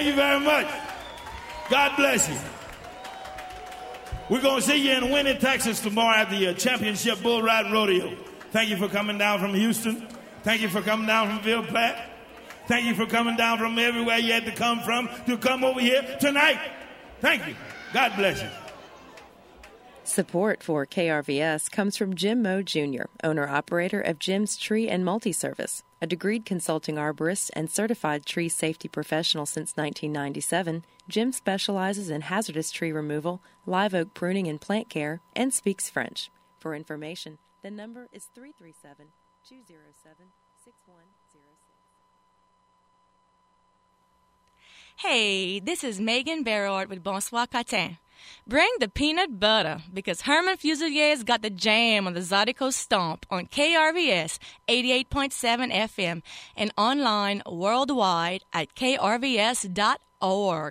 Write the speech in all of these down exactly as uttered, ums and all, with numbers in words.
Thank you very much. God bless you. We're going to see you in Winnie, Texas tomorrow at the uh, Championship Bull Riding Rodeo. Thank you for coming down from Houston. Thank you for coming down from Ville Platte. Thank you for coming down from everywhere you had to come from to come over here tonight. Thank you. God bless you. Support for K R V S comes from Jim Moe Junior, owner-operator of Jim's Tree and Multi-Service, a degreed consulting arborist and certified tree safety professional since nineteen ninety-seven. Jim specializes in hazardous tree removal, live oak pruning and plant care, and speaks French. For information, the number is three three seven, two zero seven, six one zero six. Hey, this is Megan Barrard with Bonsoir Catin. Bring the peanut butter, because Herman Fusilier's got the jam on the Zydeco Stomp on K R V S eighty-eight point seven F M and online worldwide at K R V S dot org.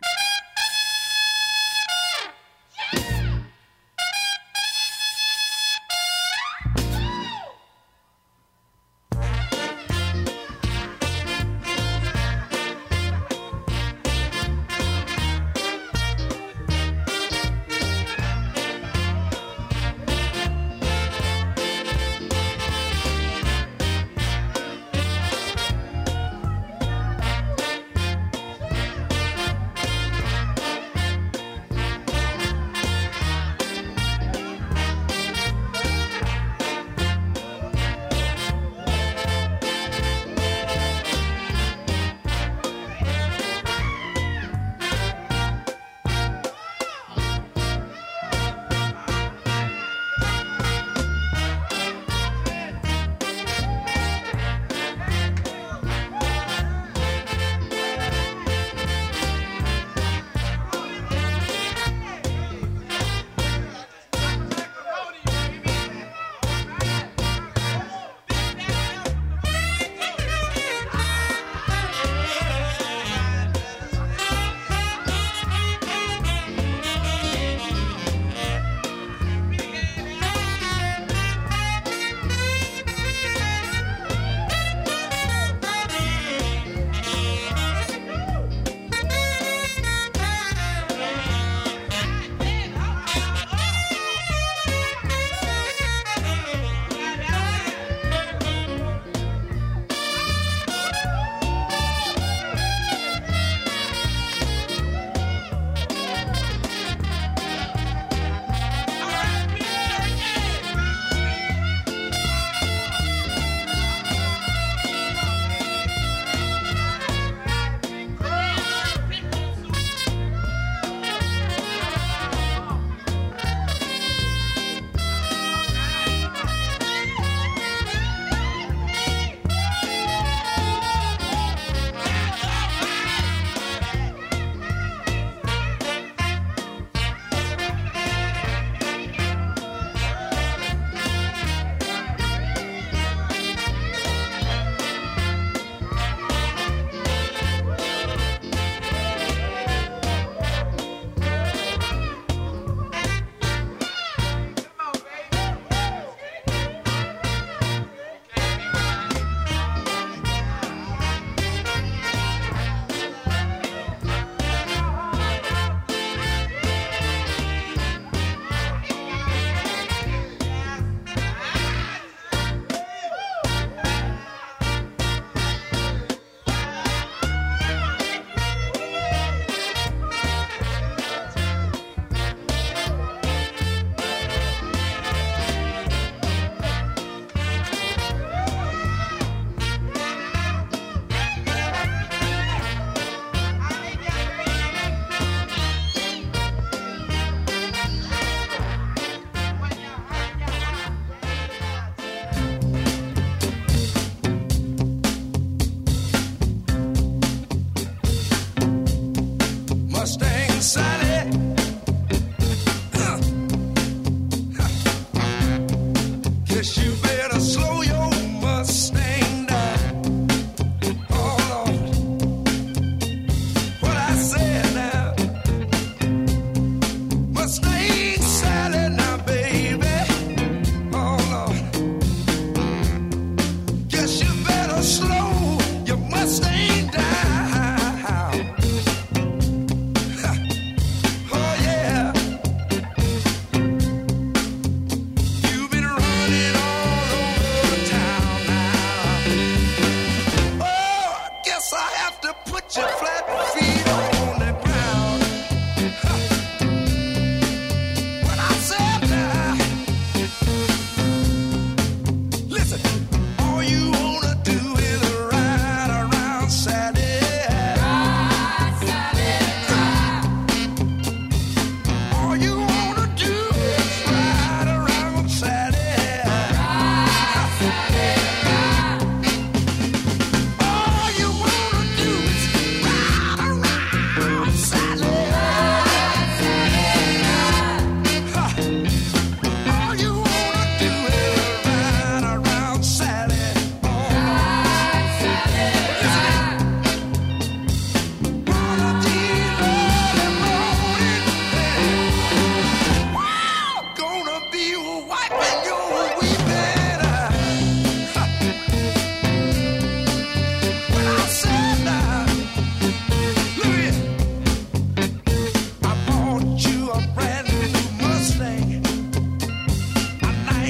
Slow your Mustang down.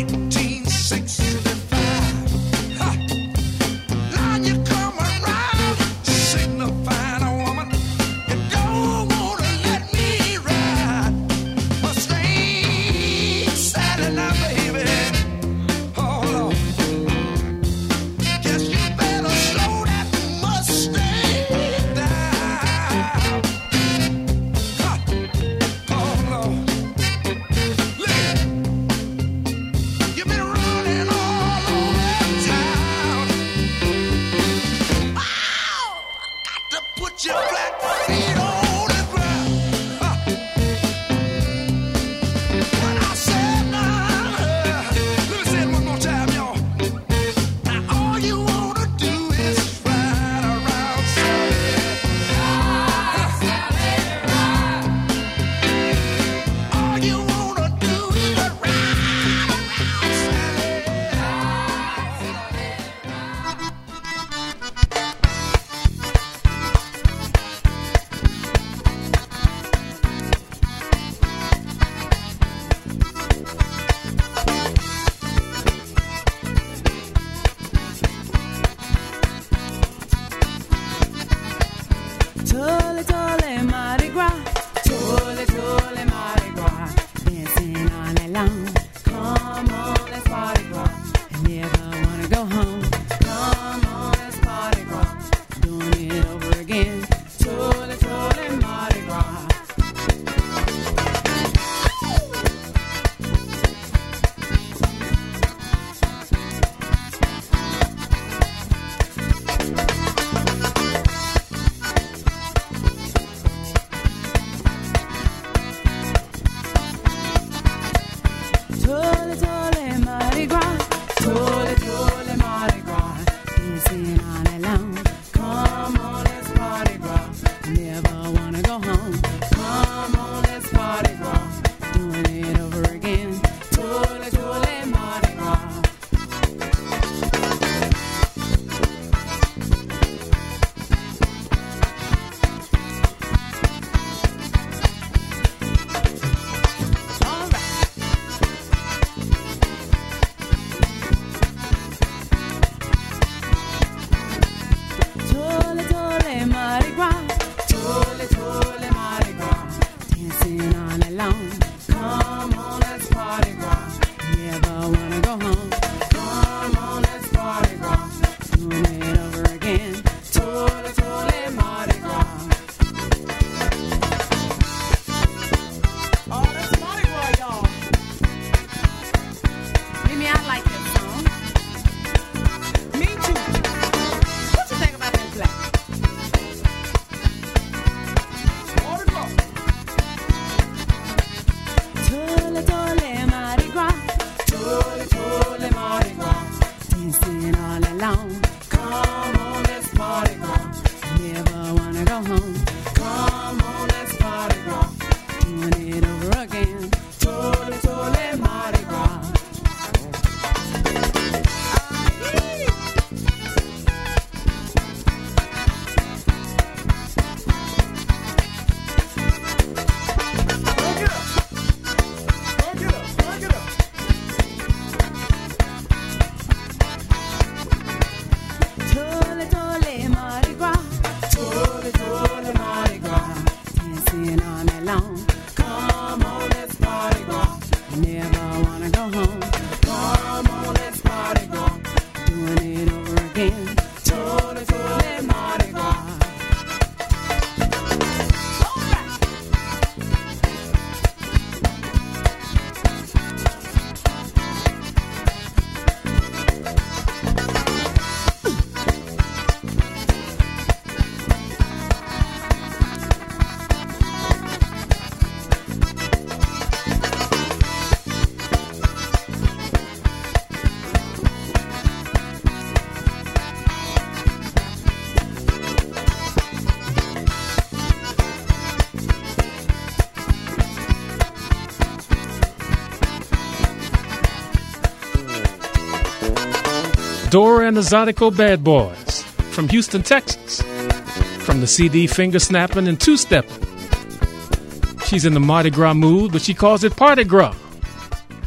Dora and the Zydeco Bad Boys from Houston, Texas. From the C D Finger Snapping and Two Stepping. She's in the Mardi Gras mood, but she calls it Party Gras.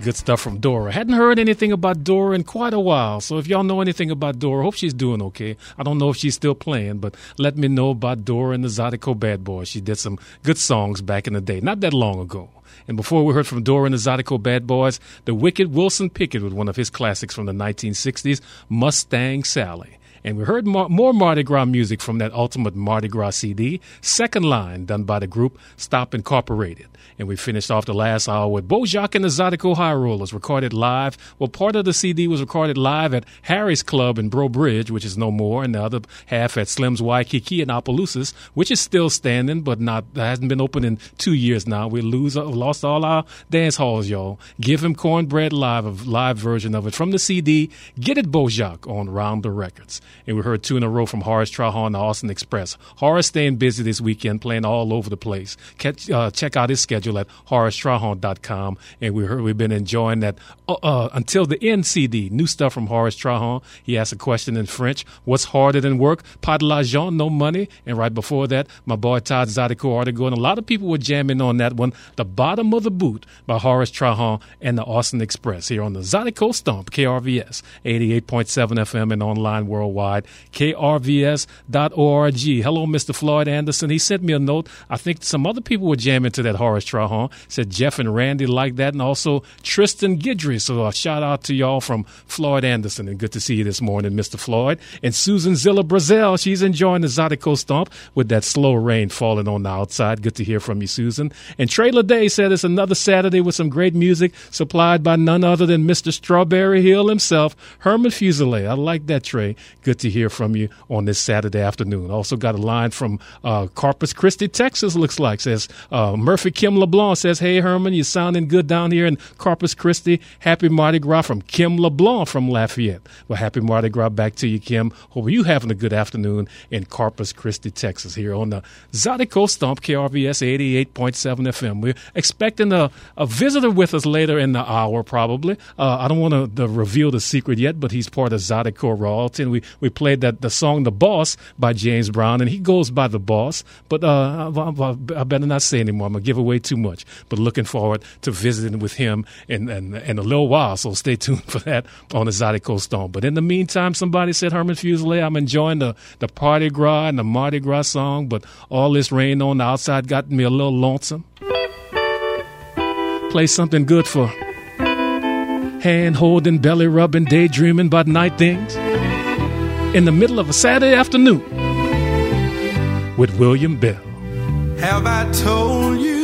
good stuff from Dora. Hadn't heard anything about Dora in quite a while, so if y'all know anything about Dora, hope she's doing okay. I don't know if she's still playing, but let me know about Dora and the Zydeco Bad Boys. She did some good songs back in the day, not that long ago. And before we heard from Dora and the Zydeco Bad Boys, the wicked Wilson Pickett with one of his classics from the nineteen sixties, Mustang Sally. And we heard more, more Mardi Gras music from that Ultimate Mardi Gras C D, Second Line, done by the group Stop Incorporated. And we finished off the last hour with Bojack and the Zydeco High Rollers, recorded live. Well, part of the C D was recorded live at Harry's Club in Breaux Bridge, which is no more, and the other half at Slim's Waikiki in Opelousas, which is still standing, but not hasn't been open in two years now. We lose lost all our dance halls, y'all. Give Him Cornbread Live, a live version of it from the C D. Get It Bojack on Rounder Records. And we heard two in a row from Horace Trahan and the Austin Express. Horace staying busy this weekend, playing all over the place. Catch, uh, check out his schedule at horace trahan dot com. And we heard we've been enjoying that uh, uh, Until the End C D. New stuff from Horace Trahan. He asked a question in French. What's harder than work? Pas de l'argent, no money. And right before that, my boy Todd Zydeco Artigo. And a lot of people were jamming on that one. The Bottom of the Boot by Horace Trahan and the Austin Express here on the Zydeco Stomp, K R V S, eighty-eight point seven F M and online worldwide. K R V S dot org. Hello, Mister Floyd Anderson. He sent me a note. I think some other people were jamming to that Horace Trahan. Said Jeff and Randy like that, and also Tristan Guidry. So a shout out to y'all from Floyd Anderson, and good to see you this morning, Mister Floyd. And Susan Zilla Brazel, she's enjoying the Zydeco Stomp with that slow rain falling on the outside. Good to hear from you, Susan. And Trailer Day said it's another Saturday with some great music supplied by none other than Mister Strawberry Hill himself, Herman Fuselier. I like that, Trey. Good to hear from you on this Saturday afternoon. Also got a line from uh, Corpus Christi, Texas, looks like. Says uh, Murphy Kim LeBlanc says, hey, Herman, you're sounding good down here in Corpus Christi. Happy Mardi Gras from Kim LeBlanc from Lafayette. Well, happy Mardi Gras back to you, Kim. Hope you having a good afternoon in Corpus Christi, Texas, here on the Zydeco Stomp, K R V S eighty-eight point seven F M. We're expecting a, a visitor with us later in the hour, probably. Uh, I don't want to reveal the secret yet, but he's part of Zydeco Royalty, and we, we played that the song The Boss by James Brown, and he goes by The Boss, but uh, I, I better not say anymore. I'm going to give away too much, but looking forward to visiting with him in, in, in a little while, so stay tuned for that on the Zydeco Stomp. But in the meantime, somebody said, Herman Fuselier, I'm enjoying the, the Party Gras and the Mardi Gras song, but all this rain on the outside got me a little lonesome. Play something good for hand-holding, belly-rubbing, daydreaming about night things in the middle of a Saturday afternoon with William Bell. Have I told you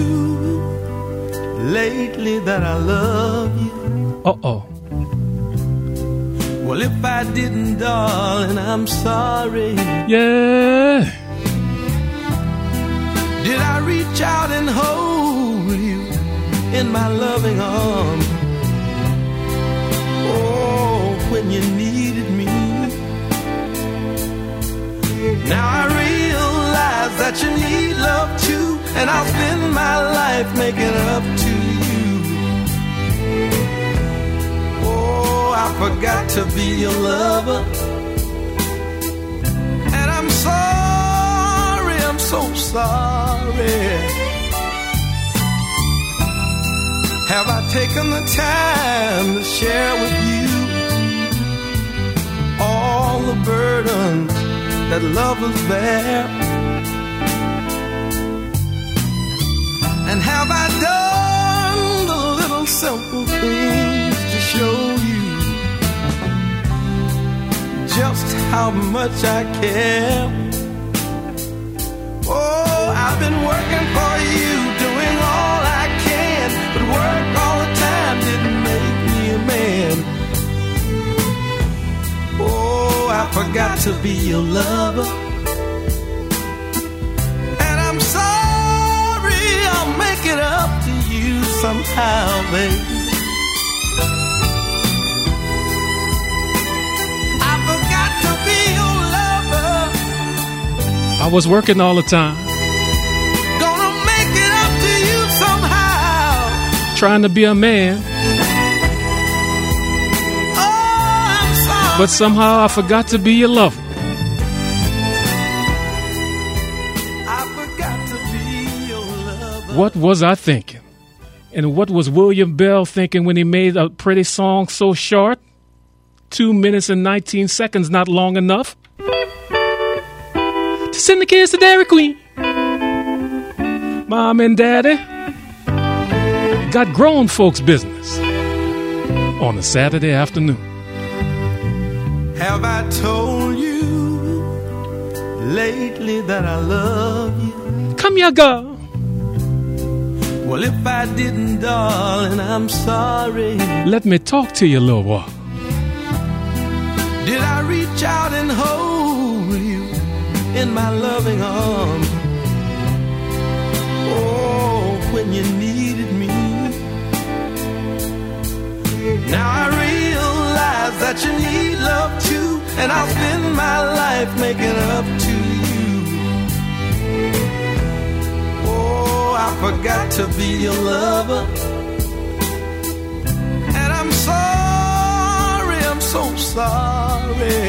lately that I love you? Uh-oh. Well, if I didn't, darling, I'm sorry. Yeah. Did I reach out and hold you in my loving arms? Oh, when you needed me. Now I realize that you need love too, and I'll spend my life making up to you. Oh, I forgot to be your lover, and I'm sorry, I'm so sorry. Have I taken the time to share with you all the burdens that lovers bear? And have I done the little simple things to show you just how much I care? Oh, I've been working for you, doing all I can, but work all the time didn't make me a man. Oh, I forgot to be your lover, and I'm sorry, I'll make it up to you somehow, baby. I forgot to be your lover. I was working all the time, Gonna make it up to you somehow, trying to be a man, oh, I'm sorry, but somehow I forgot to be your lover. I forgot to be your lover. What was I thinking? And what was William Bell thinking when he made a pretty song so short? Two minutes and nineteen seconds, not long enough to send the kids to Dairy Queen. Mom and Daddy got grown folks' business on a Saturday afternoon. Have I told you lately that I love you? Come here, girl. Well, if I didn't, darling, I'm sorry. Let me talk to you a little while. Did I reach out and hold you in my loving arms? Oh, when you needed me. Now I realize that you need love too, and I'll spend my life making up to you. Oh, I forgot to be your lover, and I'm sorry, I'm so sorry.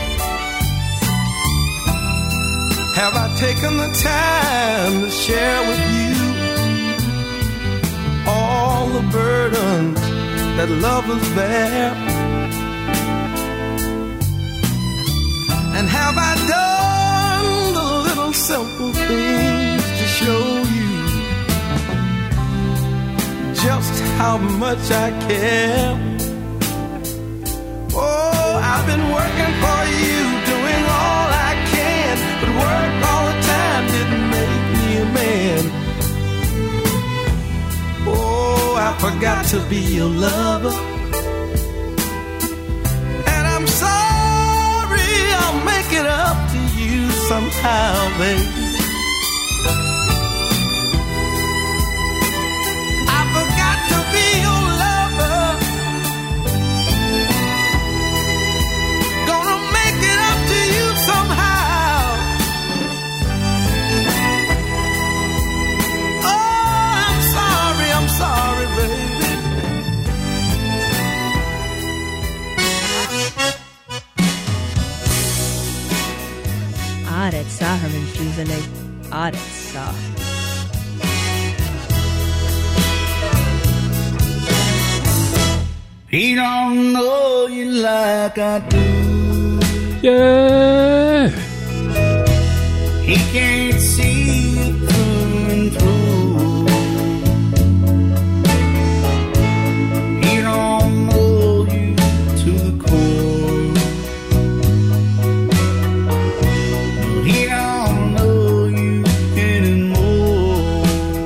Have I taken the time to share with you all the burdens that lovers bear? And have I done the little simple things to show you just how much I care? Oh, I've been working for you, doing all I can, but work all the time didn't make me a man. Oh, I forgot to be your lover, and I'm sorry, I'll make it up to you somehow, baby. I forgot to be your lover, gonna make it up to you somehow. Oh, I'm sorry, I'm sorry, baby. 아랫사 Herman Fuselier 아랫사. He don't know you like I do. Yeah. He can't see you through and through. He don't know you to the core. He don't know you anymore.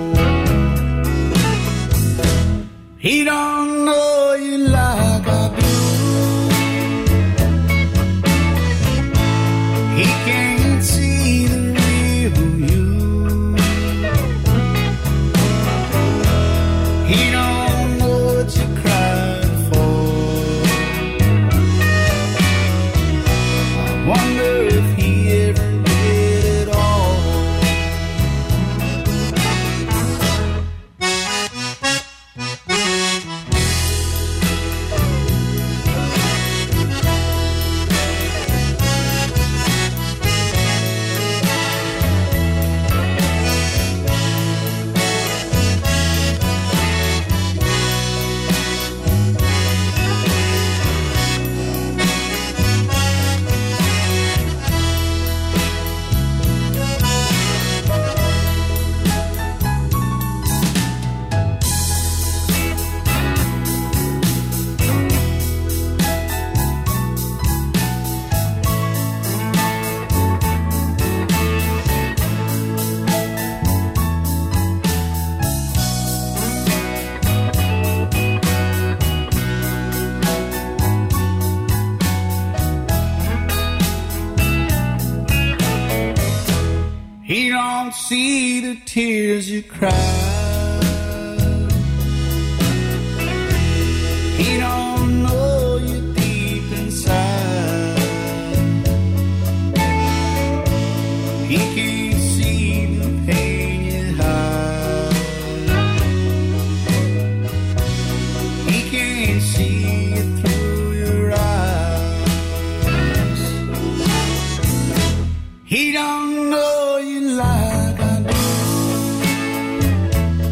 He don't know you like I do. He can't see the real you. He don't know what you cried for. I wonder if he ever did it all. He don't see the tears you cry. He don't know you deep inside. He can't see the pain you hide. He can't see it through your eyes. He don't know you like I do.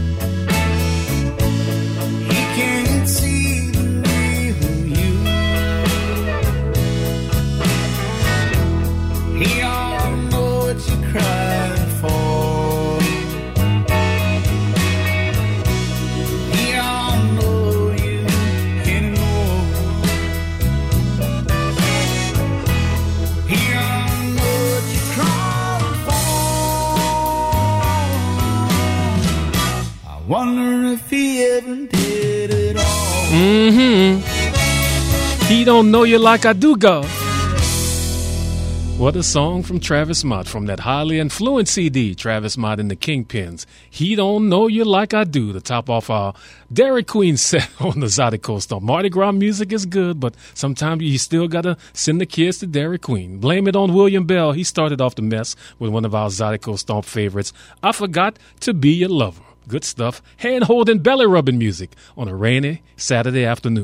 He don't know you like I do, God. What a song from Travis Mott from that highly influent C D, Travis Mott and the Kingpins. He don't know you like I do. To top off our Dairy Queen set on the Zydeco Stomp. Mardi Gras music is good, but sometimes you still got to send the kids to Dairy Queen. Blame it on William Bell. He started off the mess with one of our Zydeco Stomp favorites, I Forgot to Be Your Lover. Good stuff. Hand-holding, belly-rubbing music on a rainy Saturday afternoon.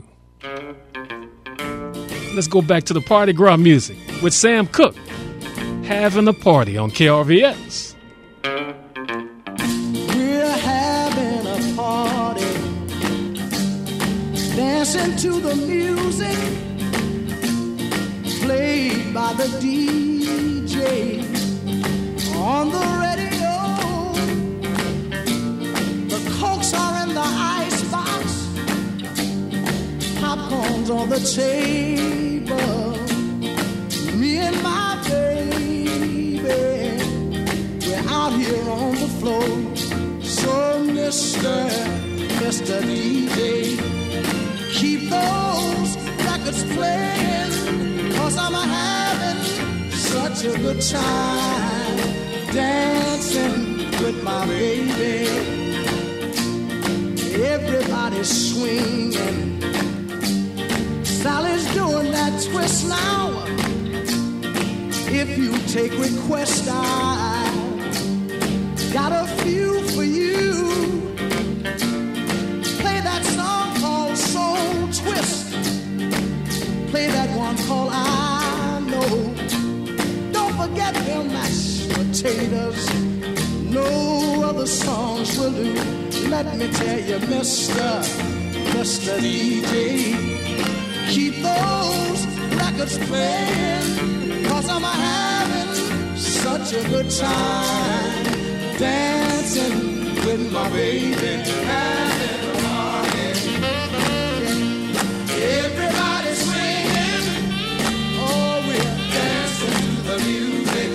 Let's go back to the Party Gras music with Sam Cooke. Having a party on K R V S. We're having a party, dancing to the music played by the D J on the radio. The Cokes are in the icebox, popcorn's on the table. Me and my baby, we're out here on the floor. So Mister, Mister D J, keep those records playing, 'cause I'm having such a good time dancing with my baby. Everybody's swinging, Sally's doing that twist now. If you take requests, I got a few for you. Play that song called Soul Twist. Play that one called I Know. Don't forget them mashed potatoes. No other songs will do. Let me tell you, Mister, Mister D J, keep those records playing, 'cause I'm having such a good time dancing with my baby. Having a party, everybody's swinging. Oh, we're dancing to the music,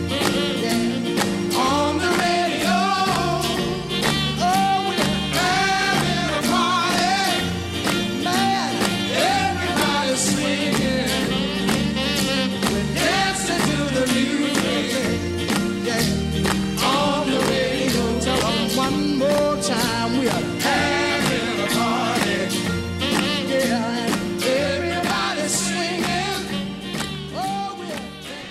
yeah, on the radio. Oh, we're having a party, man, everybody's swinging. We're dancing to the music, yeah, on the radio. Tell them one more time, we are having a party, yeah, and everybody's swinging. Oh, we're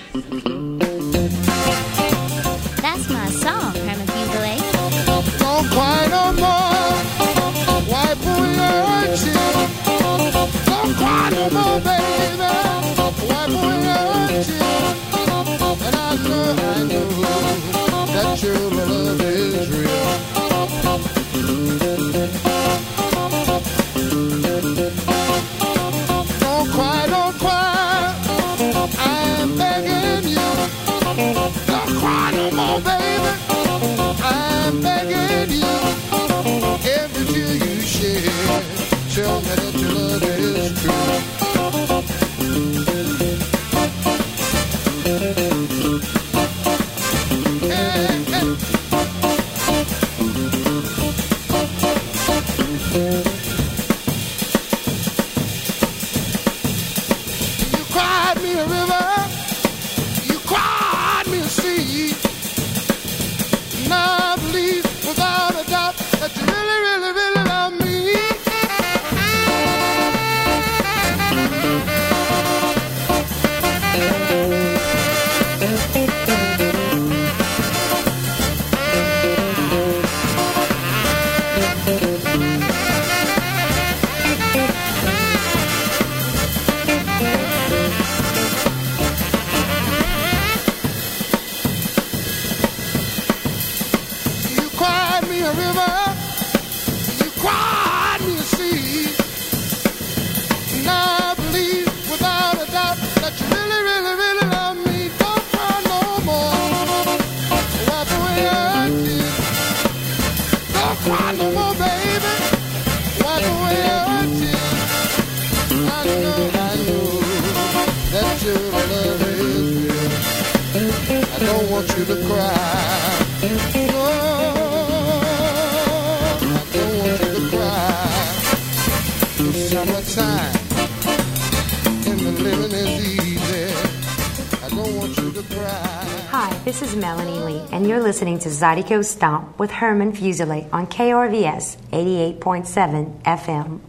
That's my song, Herman Fuselier. Don't cry no more. Wipe away your tears. Don't cry no more, baby. Wipe away your tears. And I know, I know that your love is real. Don't cry, don't cry. I'm begging you. Don't cry no more, baby. I'm begging you. Every tear you shed, tell me that your love is true. Hey, hey. You cried me a river, you cried me a sea. Now I believe without a doubt that you really, really, really love me. You cried me a river, you cried me a sea. Now I believe without a doubt that you really, really, really love me. Don't cry no more. Wipe away your tears. Don't cry no more, baby. Wipe away your tears. I know, I know that your love is real. I don't want you to cry. No, I don't want you to cry. It's summertime. this is Melanie Lee, and you're listening to Zydeco Stomp with Herman Fuselier on K R V S eighty-eight point seven F M.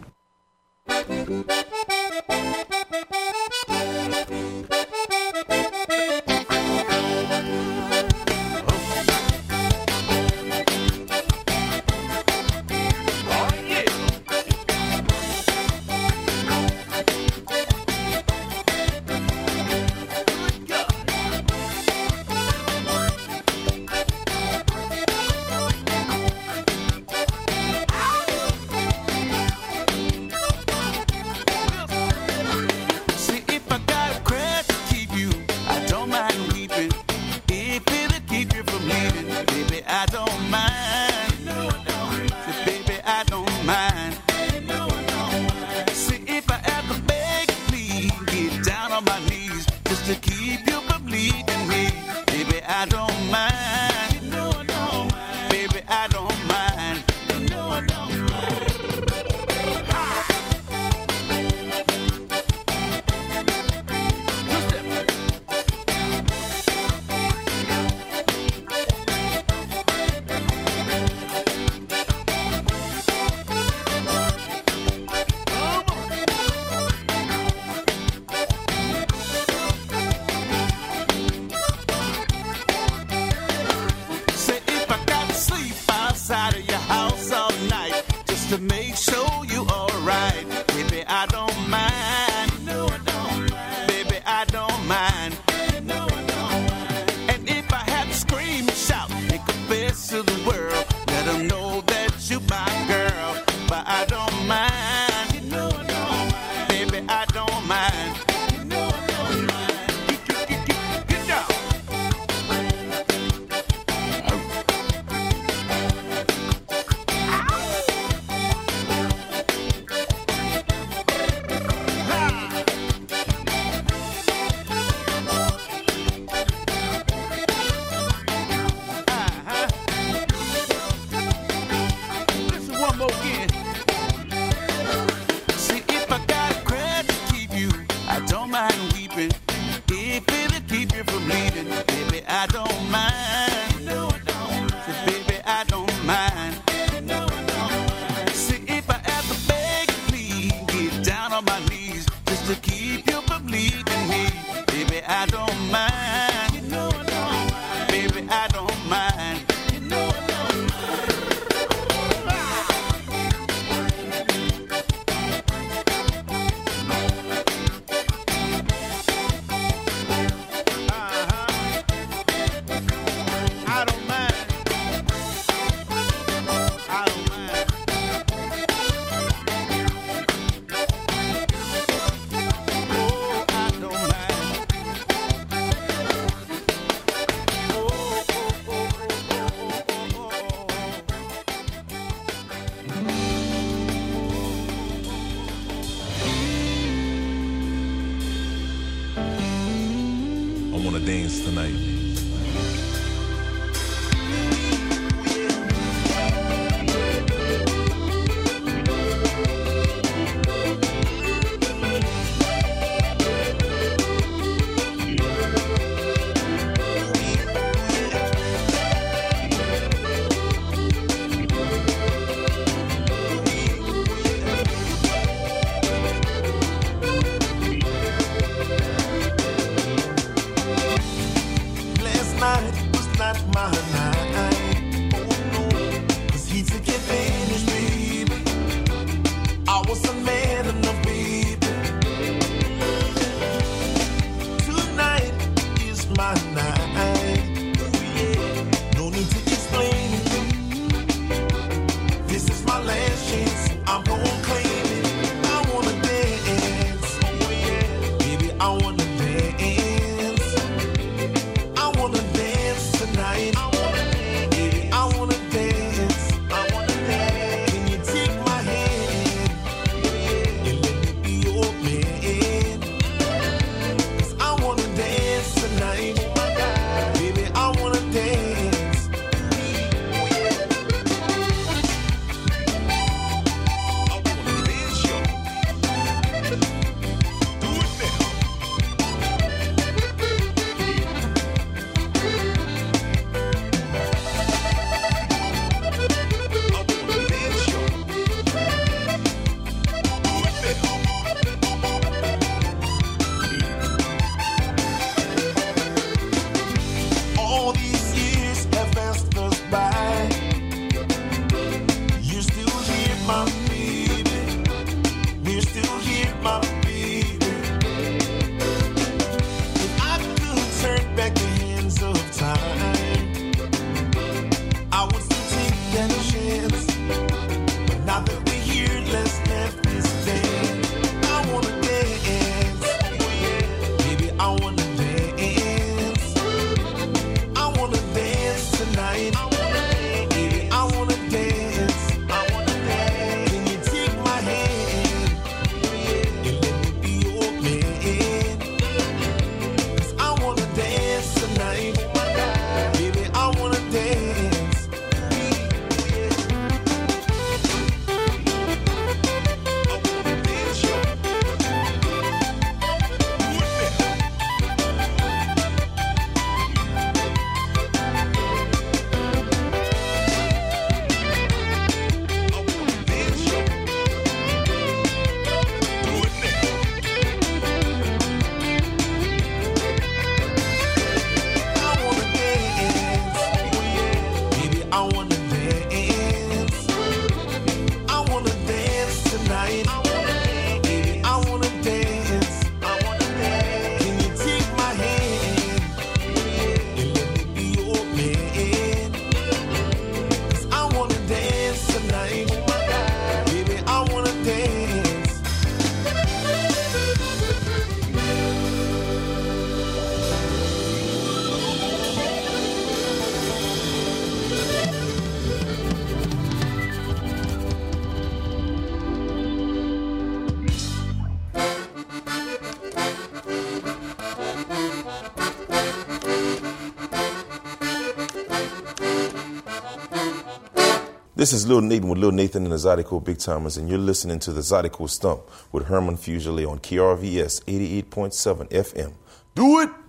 This is Lil Nathan with Lil Nathan and the Zydeco Big Timers, and you're listening to the Zydeco Stump with Herman Fuselier on K R V S eighty-eight point seven F M. Do it!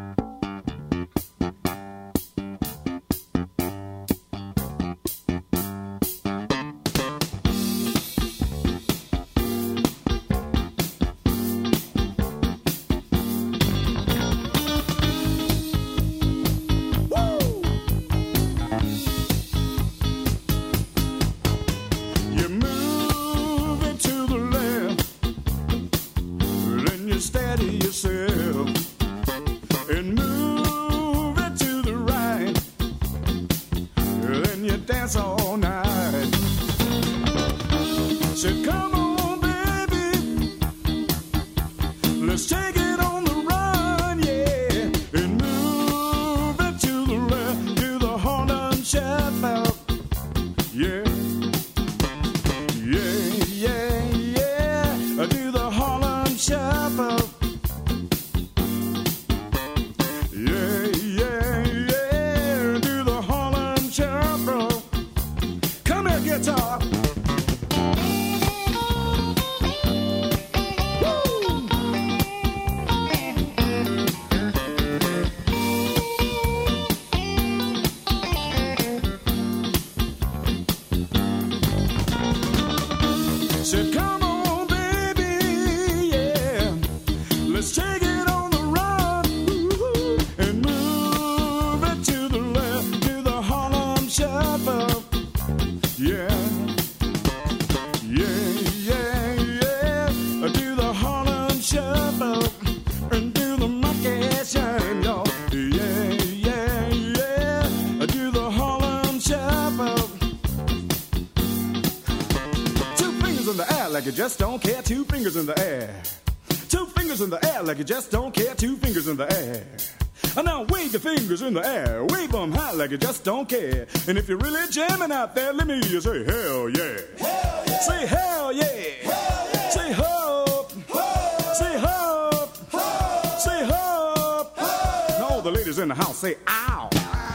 Just don't care, two fingers in the air. Two fingers in the air like you just don't care, two fingers in the air. And now wave your fingers in the air, wave them high like you just don't care. And if you're really jamming out there, let me hear you say hell yeah. Hell yeah. Say hell yeah. Hell yeah. Say hope. Hope. Say hope. Hope. Say hope. Hope. And all the ladies in the house say ow.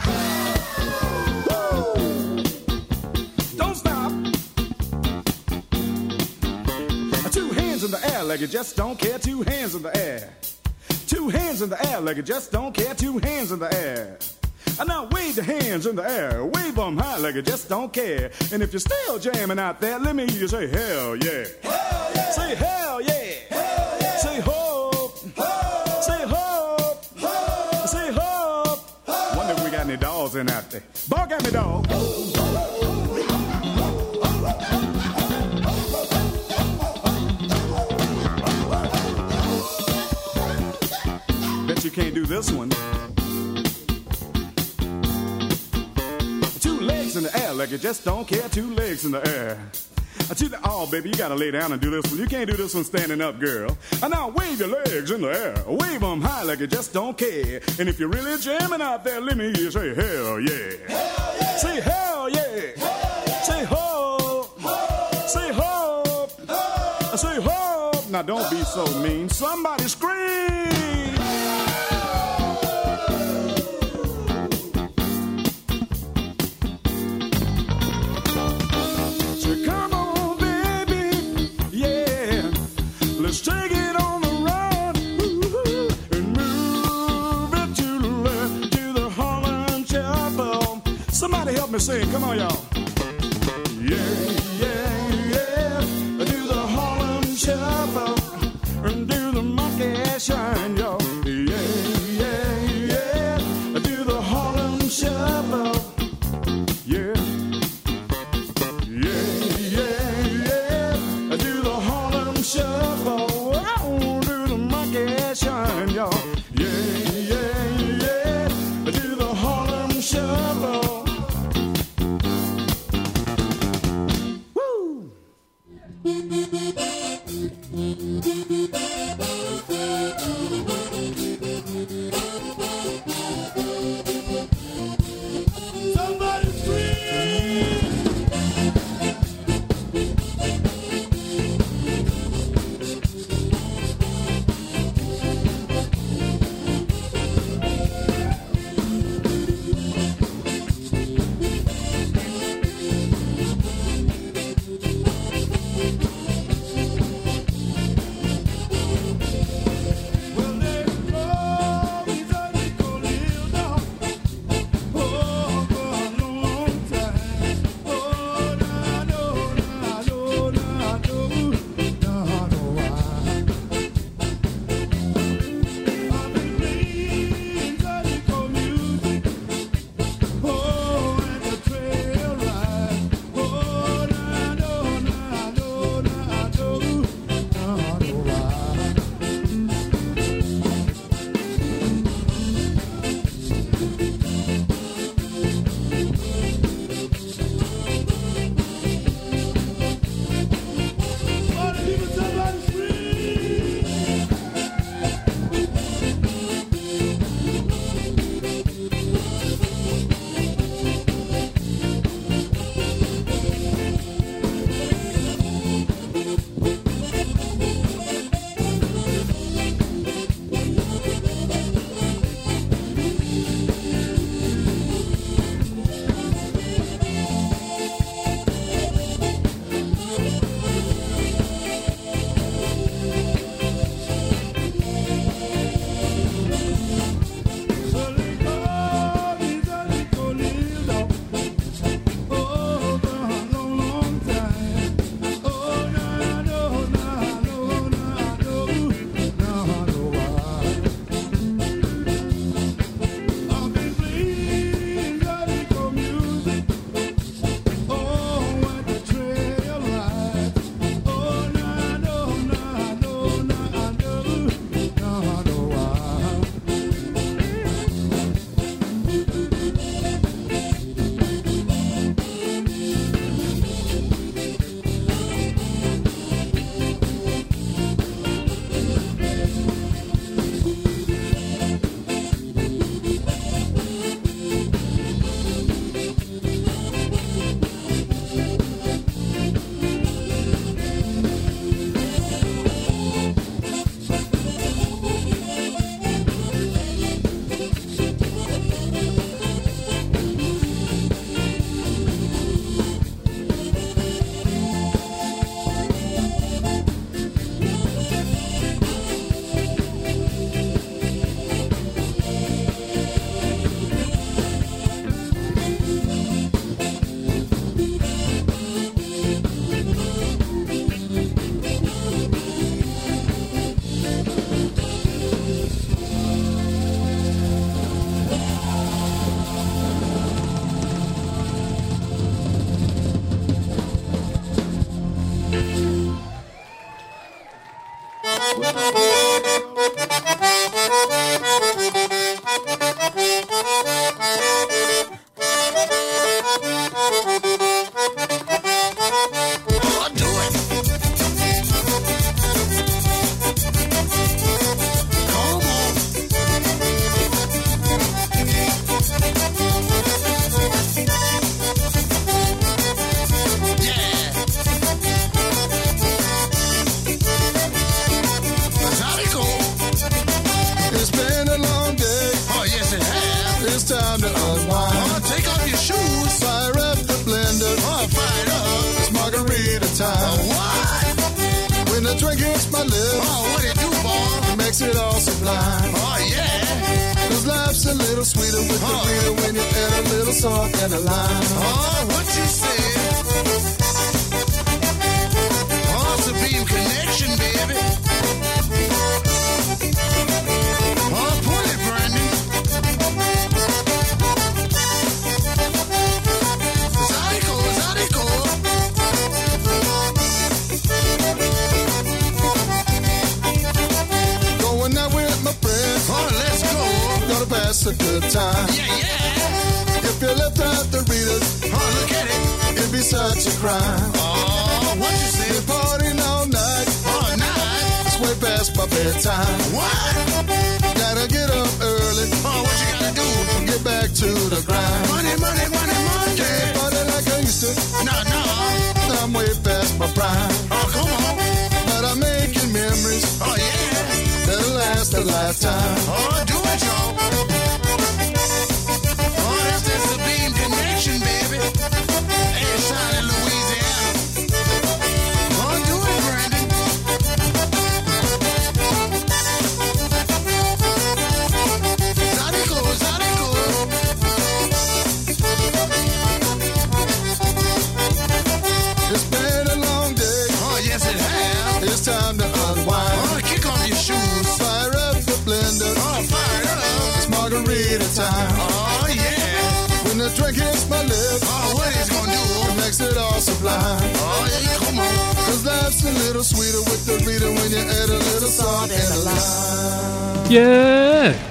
In the air like you just don't care, two hands in the air. Two hands in the air like you just don't care, two hands in the air. And now wave the hands in the air, wave them high like you just don't care. And if you're still jamming out there, let me hear you say hell yeah. Hell yeah. Say hell yeah. Hell yeah. Say hope. Hope. Say hope. Hope. Say hope. Hope. Wonder if we got any dogs in out there. Bark at me, dog. You can't do this one. Two legs in the air like you just don't care, two legs in the air. To the, oh, baby, you gotta lay down and do this one. You can't do this one standing up, girl. And now wave your legs in the air. Wave them high like you just don't care. And if you're really jamming out there, let me hear you say hell yeah. Hell yeah. Say hell yeah. Hell yeah. Say hope. Hope. Say hope. Hope. Say hope. Now don't be so mean. Somebody scream. Take it on the run, ooh, and move it to the left, to the Harlem Shuffle. Somebody help me sing, come on, y'all. Yeah, yeah, yeah. Do the Harlem Shuffle and do the monkey shine, y'all. Yeah, yeah, yeah. Do the Harlem Shuffle. Yeah. Yeah, yeah, yeah. Do the Harlem Shuffle. Shine, y'all. Yeah, yeah, yeah. Do the Harlem Shuffle. Woo! It's been a long day. Oh, yes, it has. It's time to unwind. Oh, take off your shoes. Fire up the blender. Oh, fire it up. It's margarita time. Oh, what? When the drink hits my lips. Oh, what it do, boy? It makes it all sublime. Oh, yeah. Cause life's a little sweeter with oh. the reader when you add a little salt and a lime. Oh, what you say? Oh, it's a beam connection, baby. Oh, pull it, Brandon. Zydeco, Zydeco. Going out with my friends. Oh, let's go. Gonna pass a good time. Yeah, yeah. If you left out the readers, oh, look at it. It'd be such a crime. Oh, what you say? Partying all night. All night. It's way past my bedtime. What? Gotta get up early. Oh, what you gotta do? Get back to the grind. Money, money, money, money. Can't party like I used to. No, no. I'm way past my prime. Oh, come on. But I'm making memories. Oh, yeah. That'll last a lifetime. Oh, do it, y'all. Oh, that's just the beam connection, baby. Hey, shine in Louisiana. Oh, do it, Brandon. Zydeco, Zydeco. It's been a long day. Oh, yes, it has. It's time to unwind. Oh, kick off your shoes. Fire up the blender. Oh, fire it up. It's margarita time. Oh, yeah. When the drink hits my lips. Oh, what it's gonna do? It makes it all sublime. Oh, yeah, come on. Cause life's a little sweeter with the reader when you add a little salt and a lime. Yeah.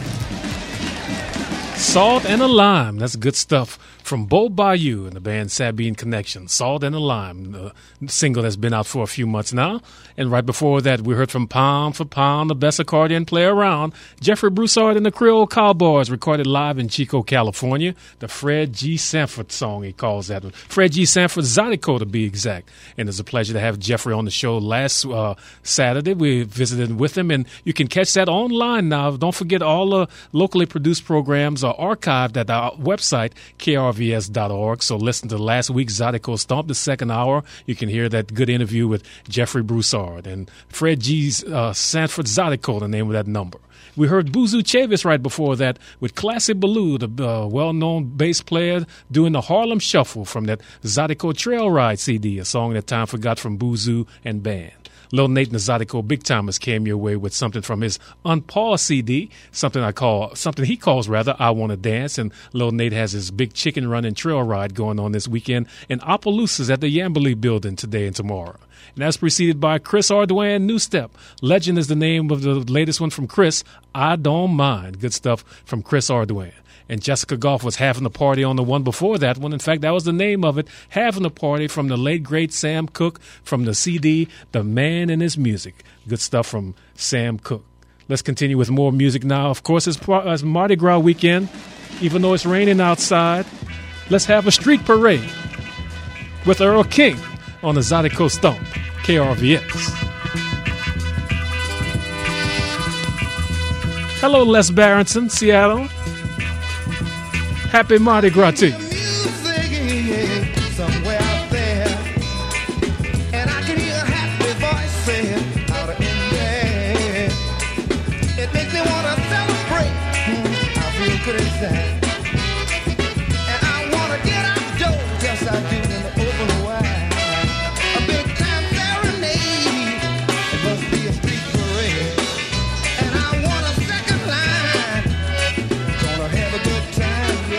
Salt and a Lime. That's good stuff from Bo Bayou and the band Sabine Connection. Salt and a Lime, the single that's been out for a few months now. And right before that, we heard from Pound for Pound, the best accordion player around, Jeffrey Broussard and the Creole Cowboys, recorded live in Chico, California. The Fred G. Sanford song, he calls that one. Fred G. Sanford, Zydeco to be exact. And it's a pleasure to have Jeffrey on the show last uh, Saturday. We visited with him, and you can catch that online now. Don't forget, all the locally produced programs are archived at our website, K R V S dot org. So listen to last week's Zydeco Stomp, the second hour. You can hear that good interview with Jeffrey Broussard. And Fred G's uh, Sanford Zydeco, the name of that number. We heard Buzu Chavis right before that with Classy Baloo, the uh, well-known bass player, doing the Harlem Shuffle from that Zydeco Trail Ride C D, a song that time forgot from Buzu and band. Lil Nate and the Zydeco Big Timers came your way with something from his Unpause C D, something I call, something he calls rather, I Wanna Dance. And Lil Nate has his big chicken run and trail ride going on this weekend in Opelousas at the Yambly Building today and tomorrow. And that's preceded by Chris Ardoin, New Step. Legend is the name of the latest one from Chris, I Don't Mind. Good stuff from Chris Ardoin. And Jessica Goff was having the party on the one before that one. In fact, that was the name of it, Having the Party, from the late, great Sam Cooke from the C D, The Man and His Music. Good stuff from Sam Cooke. Let's continue with more music now. Of course, it's, it's Mardi Gras weekend, even though it's raining outside. Let's have a street parade with Earl King on the Zydeco Stomp, K R V S. Hello, Les Barrington, Seattle. Happy Mardi Gras to you. Somewhere out there, and I can hear a happy voice saying, out of India. It makes me want to celebrate. I feel good inside, and I want to get outdoors. Yes, I do, in the open wide. A big time serenade. It must be a street parade, and I want a second line. Gonna have a good time.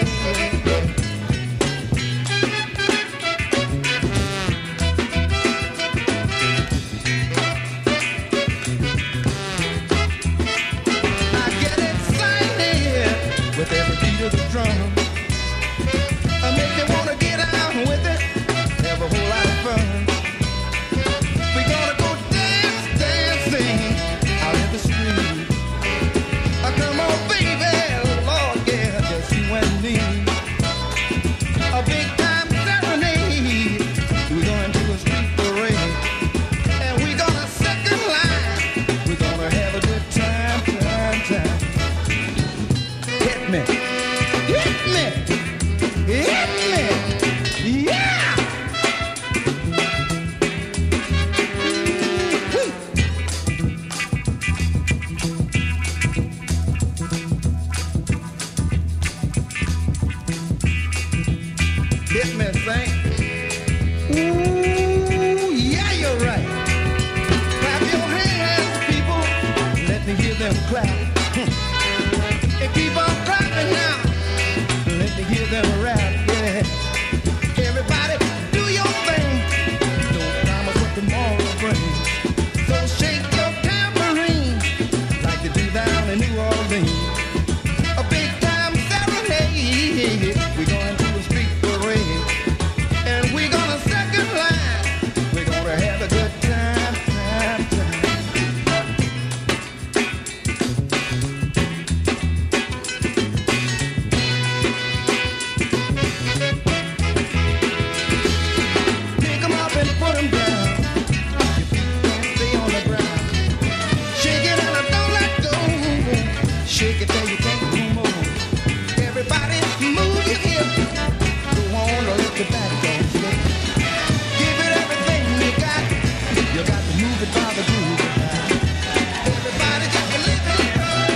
With every beat of the drum, I make me wanna get out with it, have a whole lot of fun. We gonna go dance, dancing out in the street. Oh, come on, baby, Lord, yeah, just you and me. A big time serenade. We're going to a street parade, and we gonna second line. We're gonna have a good time, time, time. with me, Saint. Ooh, yeah, you're right. Clap your hands, people. Let me hear them clap. And keep on clapping now. Let me hear them rap, yeah. Everybody, do your thing. Don't promise what tomorrow brings. So shake your tambourine like they do down in New Orleans. A big time serenade. We're going to a street parade. And we're gonna second line. We're gonna have a good time, time, time. Pick 'em up and put 'em down. Your feet can't stay on the ground. Shake it and don't let go. Shake it till you can't no more. Everybody move your hips. Go on or let your back go slip. Give it everything you got. You got to move it by the groove. Everybody just live it.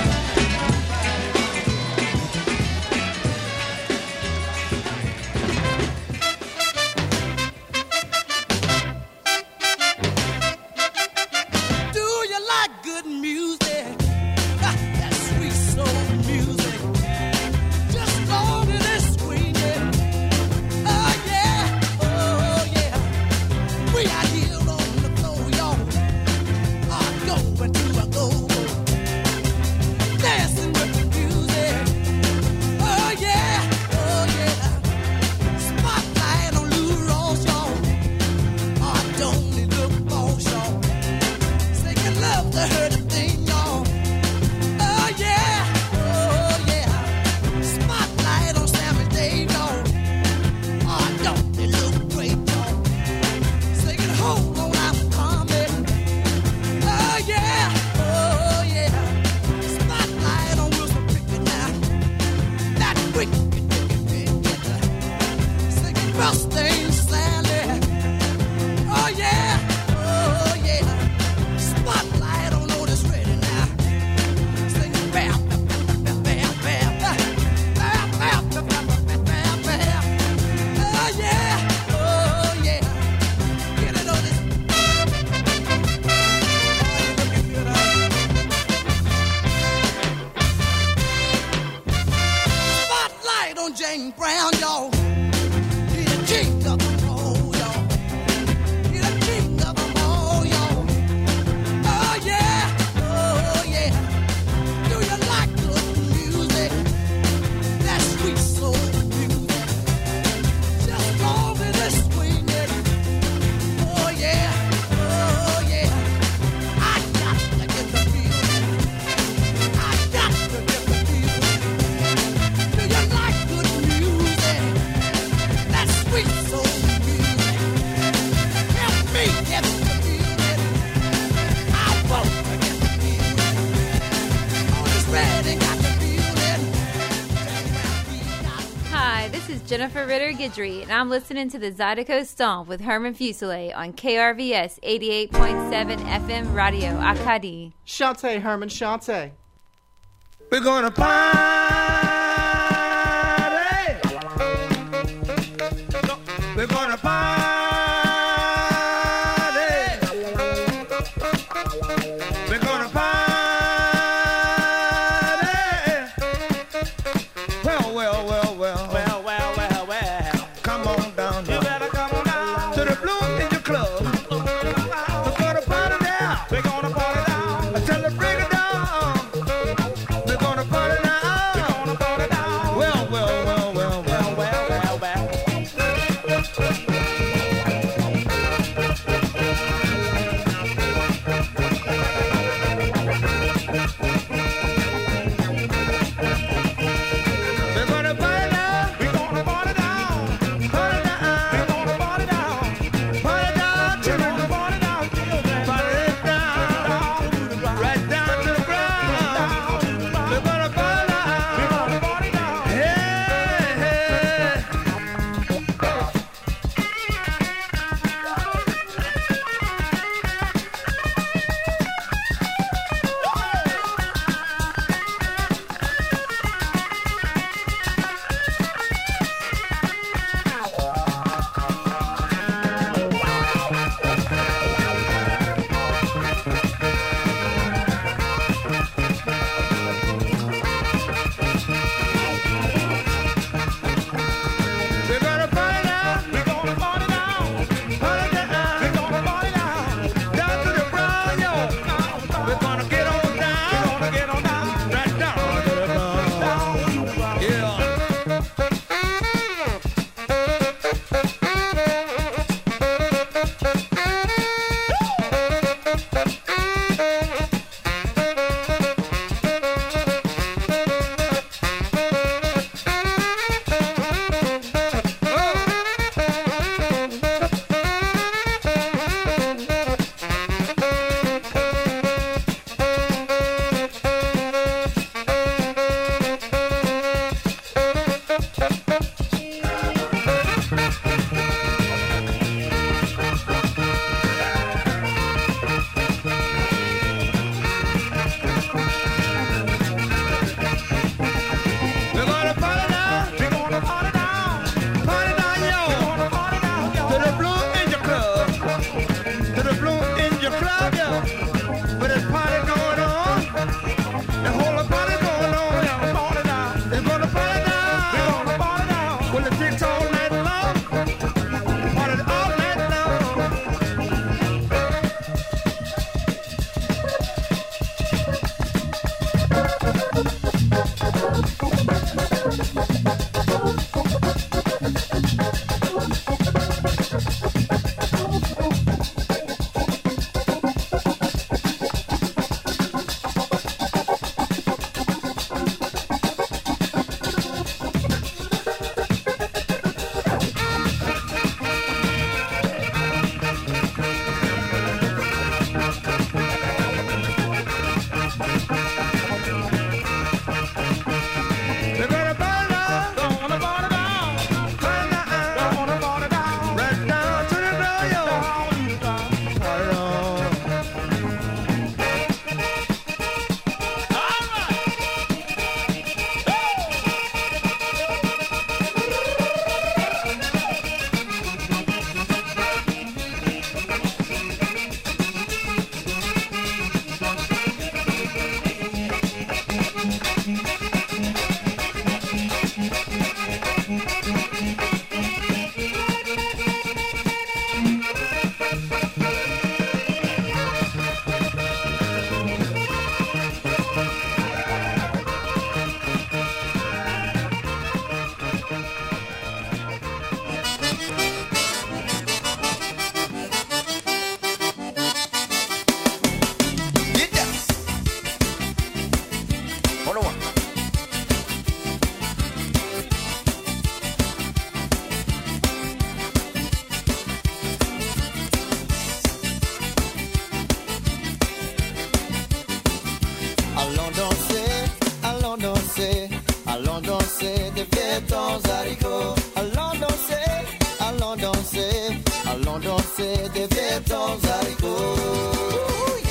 Do you like good music? Ah, that sweet soul music. Just long as it's swinging. Oh yeah, oh yeah. We out here on the floor, y'all. Are going to a go-go. Dancing with the music. Oh yeah, oh yeah. Spotlight on Lou Rawls, y'all. Oh, don't it look boss, y'all. Singing love to her the thing, y'all. Oh yeah, oh yeah. Spotlight on Sammy Dave, y'all. Oh, don't they look great, y'all. Singing hold on, I'm coming. Oh yeah, oh yeah. Spotlight on Wilson Pickett now. That wicked, wicked, wicked. Singing Rustin Sally. Oh yeah, oh yeah. Spotlight on Otis Ready now. Singing bam, bam, bam, bam, bam, bam, bam, bam, bam, bam, bam, bam. Oh yeah, oh yeah. Get it on this. Spotlight on James Brown, y'all. He the king of them all, y'all. He the king of them all, y'all. Oh yeah, oh yeah. Do you like good music? That sweet soul music. Just long as it's swinging. Oh yeah, oh yeah. I got to get the feeling. I got to get the feeling. Do you like good music? That sweet soul music. Help me get the feeling. I want to get the feeling. Otis Ready got the feeling. Hi, this is Jennifer Ritter Guidry, and I'm listening to the Zydeco Stomp with Herman Fuselier on K R V S eighty-eight point seven F M Radio Akadi. Shante, Herman, Shante. We're gonna party. We're gonna party. We're gonna party. Well, well, well, well. Well, well, well, well. Come on down. You better come on down to the Blue Ninja Club. We're gonna party now. We're gonna party now until the break of dawn. We're gonna party now. danser, allons danser des pétons haricots. Allons danser, allons danser, allons danser des pétons haricots.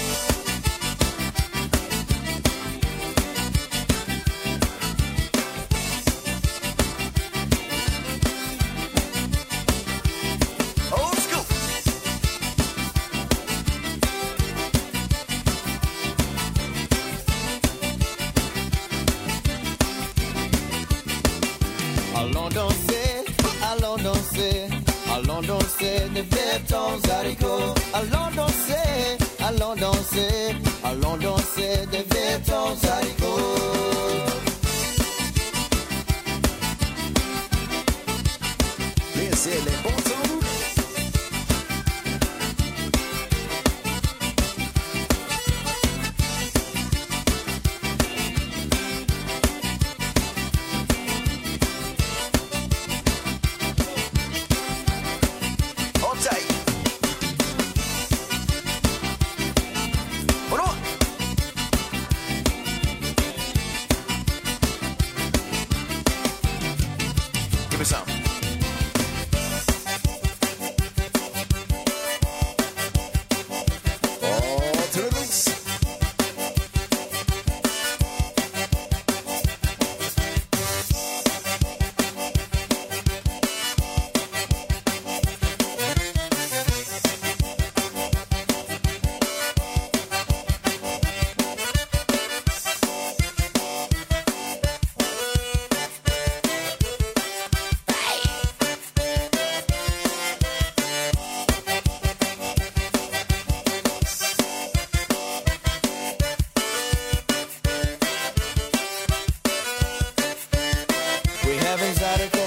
Allons danser, allons danser, allons danser des pétons haricots. Allons danser, allons danser, allons danser des pétons haricots. Laissez les bons sons. Give me some. Oh, to the roots. We having Zydeco